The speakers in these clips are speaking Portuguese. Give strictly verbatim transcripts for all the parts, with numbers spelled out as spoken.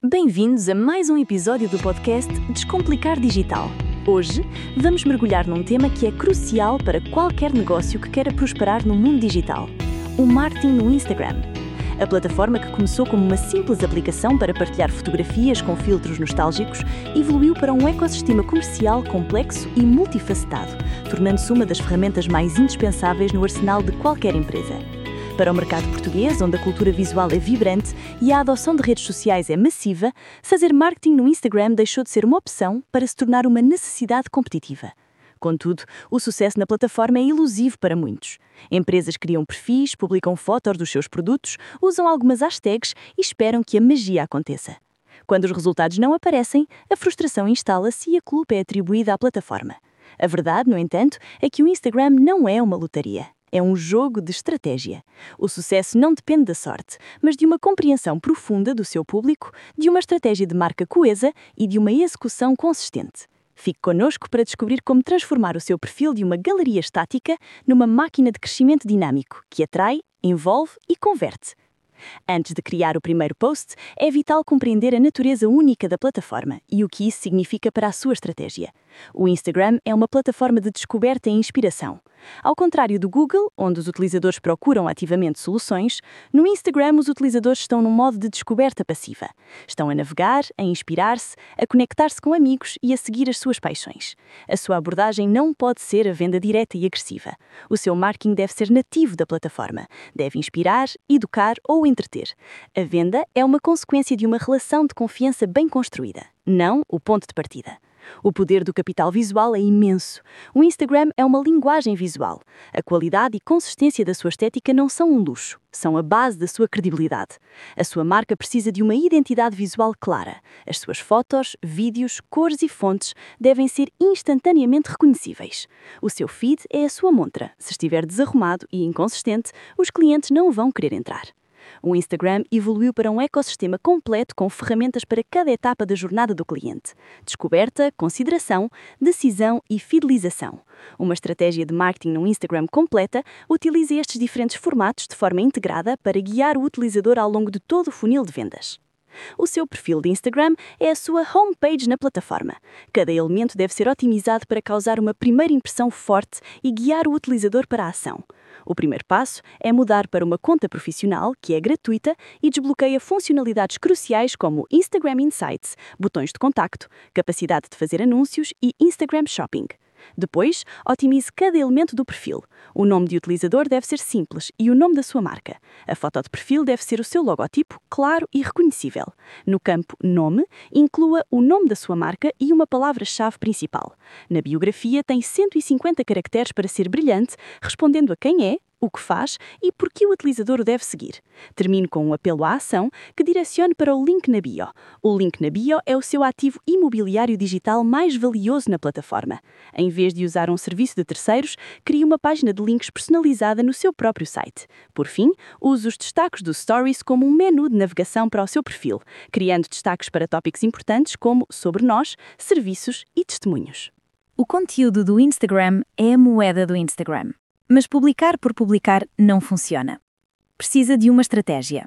Bem-vindos a mais um episódio do podcast Descomplicar Digital. Hoje, vamos mergulhar num tema que é crucial para qualquer negócio que queira prosperar no mundo digital: o marketing no Instagram. A plataforma, que começou como uma simples aplicação para partilhar fotografias com filtros nostálgicos, evoluiu para um ecossistema comercial complexo e multifacetado, tornando-se uma das ferramentas mais indispensáveis no arsenal de qualquer empresa. Para o mercado português, onde a cultura visual é vibrante e a adoção de redes sociais é massiva, fazer marketing no Instagram deixou de ser uma opção para se tornar uma necessidade competitiva. Contudo, o sucesso na plataforma é ilusivo para muitos. Empresas criam perfis, publicam fotos dos seus produtos, usam algumas hashtags e esperam que a magia aconteça. Quando os resultados não aparecem, a frustração instala-se e a culpa é atribuída à plataforma. A verdade, no entanto, é que o Instagram não é uma lotaria. É um jogo de estratégia. O sucesso não depende da sorte, mas de uma compreensão profunda do seu público, de uma estratégia de marca coesa e de uma execução consistente. Fique connosco para descobrir como transformar o seu perfil de uma galeria estática numa máquina de crescimento dinâmico que atrai, envolve e converte. Antes de criar o primeiro post, é vital compreender a natureza única da plataforma e o que isso significa para a sua estratégia. O Instagram é uma plataforma de descoberta e inspiração. Ao contrário do Google, onde os utilizadores procuram ativamente soluções, no Instagram os utilizadores estão num modo de descoberta passiva. Estão a navegar, a inspirar-se, a conectar-se com amigos e a seguir as suas paixões. A sua abordagem não pode ser a venda direta e agressiva. O seu marketing deve ser nativo da plataforma. Deve inspirar, educar ou entreter. A venda é uma consequência de uma relação de confiança bem construída, não o ponto de partida. O poder do capital visual é imenso. O Instagram é uma linguagem visual. A qualidade e consistência da sua estética não são um luxo, são a base da sua credibilidade. A sua marca precisa de uma identidade visual clara. As suas fotos, vídeos, cores e fontes devem ser instantaneamente reconhecíveis. O seu feed é a sua montra. Se estiver desarrumado e inconsistente, os clientes não vão querer entrar. O Instagram evoluiu para um ecossistema completo com ferramentas para cada etapa da jornada do cliente: descoberta, consideração, decisão e fidelização. Uma estratégia de marketing no Instagram completa utiliza estes diferentes formatos de forma integrada para guiar o utilizador ao longo de todo o funil de vendas. O seu perfil de Instagram é a sua homepage na plataforma. Cada elemento deve ser otimizado para causar uma primeira impressão forte e guiar o utilizador para a ação. O primeiro passo é mudar para uma conta profissional, que é gratuita e desbloqueia funcionalidades cruciais como Instagram Insights, botões de contacto, capacidade de fazer anúncios e Instagram Shopping. Depois, otimize cada elemento do perfil. O nome de utilizador deve ser simples e o nome da sua marca. A foto de perfil deve ser o seu logotipo, claro e reconhecível. No campo Nome, inclua o nome da sua marca e uma palavra-chave principal. Na biografia, tem cento e cinquenta caracteres para ser brilhante, respondendo a quem é, o que faz e por que o utilizador o deve seguir. Termine com um apelo à ação que direcione para o link na bio. O link na bio é o seu ativo imobiliário digital mais valioso na plataforma. Em vez de usar um serviço de terceiros, crie uma página de links personalizada no seu próprio site. Por fim, use os destaques do Stories como um menu de navegação para o seu perfil, criando destaques para tópicos importantes como sobre nós, serviços e testemunhos. O conteúdo do Instagram é a moeda do Instagram. Mas publicar por publicar não funciona. Precisa de uma estratégia.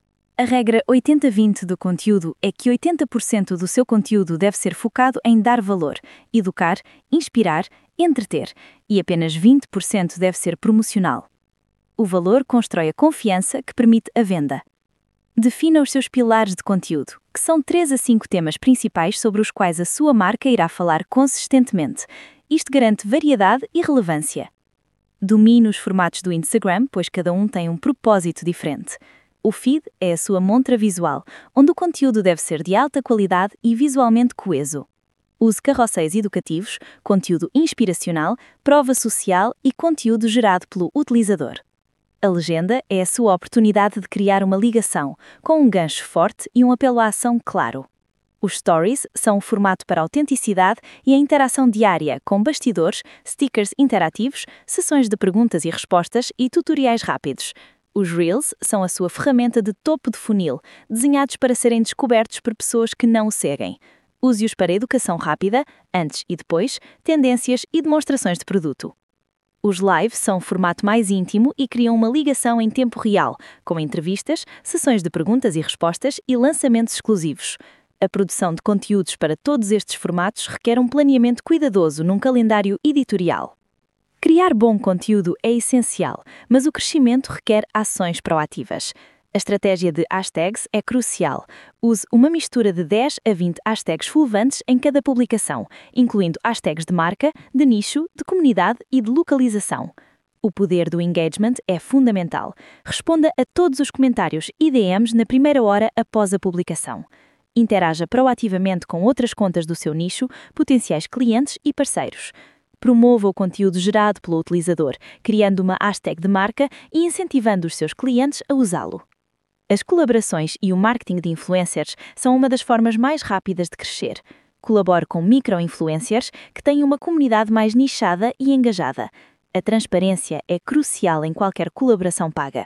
A regra oitenta vinte do conteúdo é que oitenta por cento do seu conteúdo deve ser focado em dar valor, educar, inspirar, entreter, e apenas vinte por cento deve ser promocional. O valor constrói a confiança que permite a venda. Defina os seus pilares de conteúdo, que são três a cinco temas principais sobre os quais a sua marca irá falar consistentemente. Isto garante variedade e relevância. Domine os formatos do Instagram, pois cada um tem um propósito diferente. O feed é a sua montra visual, onde o conteúdo deve ser de alta qualidade e visualmente coeso. Use carrosséis educativos, conteúdo inspiracional, prova social e conteúdo gerado pelo utilizador. A legenda é a sua oportunidade de criar uma ligação, com um gancho forte e um apelo à ação claro. Os Stories são o formato para a autenticidade e a interação diária, com bastidores, stickers interativos, sessões de perguntas e respostas e tutoriais rápidos. Os Reels são a sua ferramenta de topo de funil, desenhados para serem descobertos por pessoas que não o seguem. Use-os para educação rápida, antes e depois, tendências e demonstrações de produto. Os lives são um formato mais íntimo e criam uma ligação em tempo real, com entrevistas, sessões de perguntas e respostas e lançamentos exclusivos. A produção de conteúdos para todos estes formatos requer um planeamento cuidadoso num calendário editorial. Criar bom conteúdo é essencial, mas o crescimento requer ações proativas. A estratégia de hashtags é crucial. Use uma mistura de dez a vinte hashtags relevantes em cada publicação, incluindo hashtags de marca, de nicho, de comunidade e de localização. O poder do engagement é fundamental. Responda a todos os comentários e D Ms na primeira hora após a publicação. Interaja proativamente com outras contas do seu nicho, potenciais clientes e parceiros. Promova o conteúdo gerado pelo utilizador, criando uma hashtag de marca e incentivando os seus clientes a usá-lo. As colaborações e o marketing de influencers são uma das formas mais rápidas de crescer. Colabore com micro-influencers que têm uma comunidade mais nichada e engajada. A transparência é crucial em qualquer colaboração paga.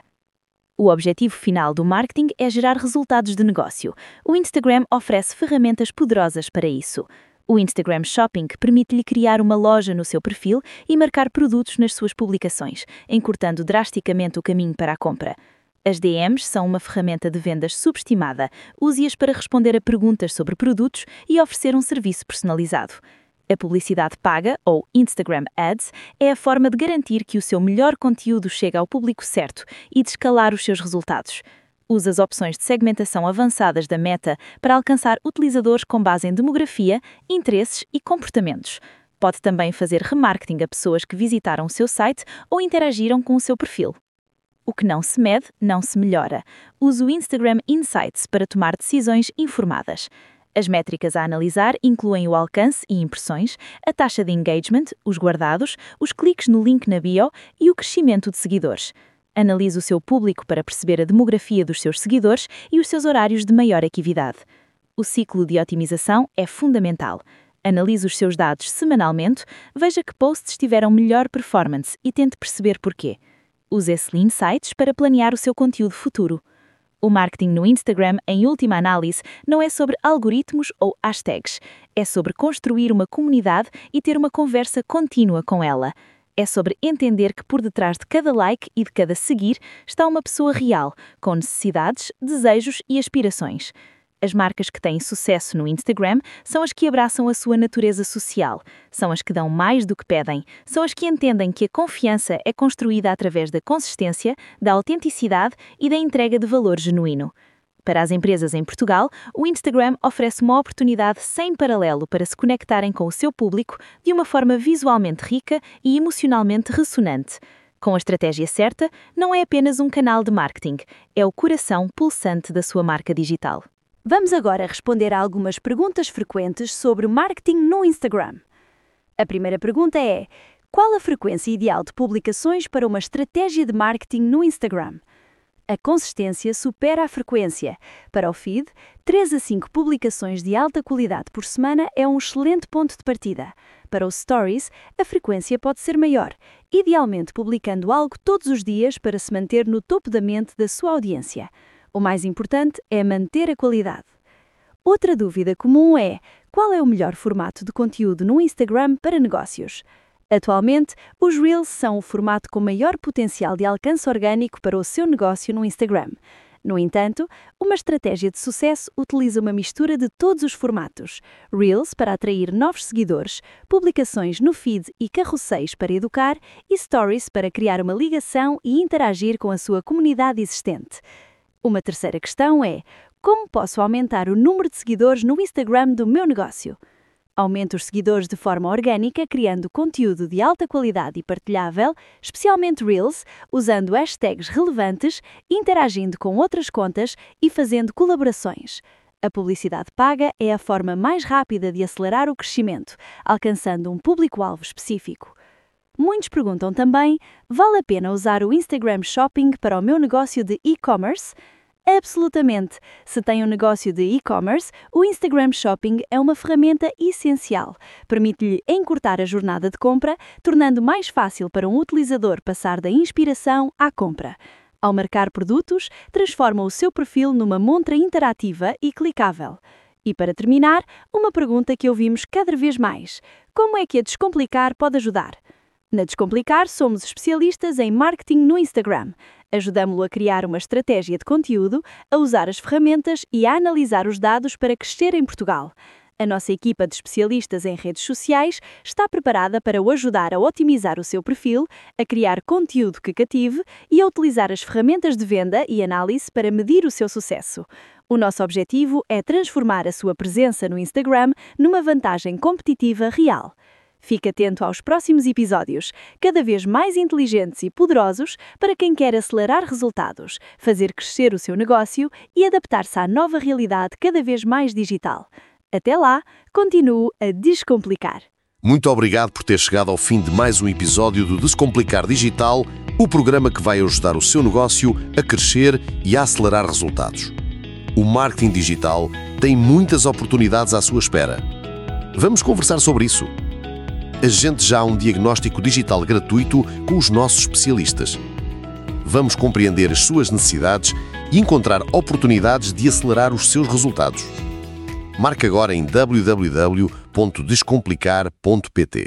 O objetivo final do marketing é gerar resultados de negócio. O Instagram oferece ferramentas poderosas para isso. O Instagram Shopping permite-lhe criar uma loja no seu perfil e marcar produtos nas suas publicações, encurtando drasticamente o caminho para a compra. As D Ms são uma ferramenta de vendas subestimada. Use-as para responder a perguntas sobre produtos e oferecer um serviço personalizado. A publicidade paga, ou Instagram Ads, é a forma de garantir que o seu melhor conteúdo chega ao público certo e de escalar os seus resultados. Use as opções de segmentação avançadas da Meta para alcançar utilizadores com base em demografia, interesses e comportamentos. Pode também fazer remarketing a pessoas que visitaram o seu site ou interagiram com o seu perfil. O que não se mede, não se melhora. Use o Instagram Insights para tomar decisões informadas. As métricas a analisar incluem o alcance e impressões, a taxa de engagement, os guardados, os cliques no link na bio e o crescimento de seguidores. Analise o seu público para perceber a demografia dos seus seguidores e os seus horários de maior atividade. O ciclo de otimização é fundamental. Analise os seus dados semanalmente, veja que posts tiveram melhor performance e tente perceber porquê. Use esses insights para planear o seu conteúdo futuro. O marketing no Instagram, em última análise, não é sobre algoritmos ou hashtags. É sobre construir uma comunidade e ter uma conversa contínua com ela. É sobre entender que por detrás de cada like e de cada seguir está uma pessoa real, com necessidades, desejos e aspirações. As marcas que têm sucesso no Instagram são as que abraçam a sua natureza social, são as que dão mais do que pedem, são as que entendem que a confiança é construída através da consistência, da autenticidade e da entrega de valor genuíno. Para as empresas em Portugal, o Instagram oferece uma oportunidade sem paralelo para se conectarem com o seu público de uma forma visualmente rica e emocionalmente ressonante. Com a estratégia certa, não é apenas um canal de marketing, é o coração pulsante da sua marca digital. Vamos agora responder a algumas perguntas frequentes sobre marketing no Instagram. A primeira pergunta é: qual a frequência ideal de publicações para uma estratégia de marketing no Instagram? A consistência supera a frequência. Para o feed, três a cinco publicações de alta qualidade por semana é um excelente ponto de partida. Para os stories, a frequência pode ser maior, idealmente publicando algo todos os dias para se manter no topo da mente da sua audiência. O mais importante é manter a qualidade. Outra dúvida comum é: qual é o melhor formato de conteúdo no Instagram para negócios? Atualmente, os Reels são o formato com maior potencial de alcance orgânico para o seu negócio no Instagram. No entanto, uma estratégia de sucesso utiliza uma mistura de todos os formatos: Reels para atrair novos seguidores, publicações no feed e carrosséis para educar e Stories para criar uma ligação e interagir com a sua comunidade existente. Uma terceira questão é: como posso aumentar o número de seguidores no Instagram do meu negócio? Aumente os seguidores de forma orgânica, criando conteúdo de alta qualidade e partilhável, especialmente Reels, usando hashtags relevantes, interagindo com outras contas e fazendo colaborações. A publicidade paga é a forma mais rápida de acelerar o crescimento, alcançando um público-alvo específico. Muitos perguntam também: vale a pena usar o Instagram Shopping para o meu negócio de e-commerce? Absolutamente! Se tem um negócio de e-commerce, o Instagram Shopping é uma ferramenta essencial. Permite-lhe encurtar a jornada de compra, tornando mais fácil para um utilizador passar da inspiração à compra. Ao marcar produtos, transforma o seu perfil numa montra interativa e clicável. E para terminar, uma pergunta que ouvimos cada vez mais: como é que a Descomplicar pode ajudar? Na Descomplicar, somos especialistas em marketing no Instagram. Ajudamo-lo a criar uma estratégia de conteúdo, a usar as ferramentas e a analisar os dados para crescer em Portugal. A nossa equipa de especialistas em redes sociais está preparada para o ajudar a otimizar o seu perfil, a criar conteúdo que cative e a utilizar as ferramentas de venda e análise para medir o seu sucesso. O nosso objetivo é transformar a sua presença no Instagram numa vantagem competitiva real. Fique atento aos próximos episódios, cada vez mais inteligentes e poderosos para quem quer acelerar resultados, fazer crescer o seu negócio e adaptar-se à nova realidade cada vez mais digital. Até lá, continue a descomplicar. Muito obrigado por ter chegado ao fim de mais um episódio do Descomplicar Digital, o programa que vai ajudar o seu negócio a crescer e a acelerar resultados. O marketing digital tem muitas oportunidades à sua espera. Vamos conversar sobre isso. Agende já um diagnóstico digital gratuito com os nossos especialistas. Vamos compreender as suas necessidades e encontrar oportunidades de acelerar os seus resultados. Marque agora em w w w ponto descomplicar ponto p t.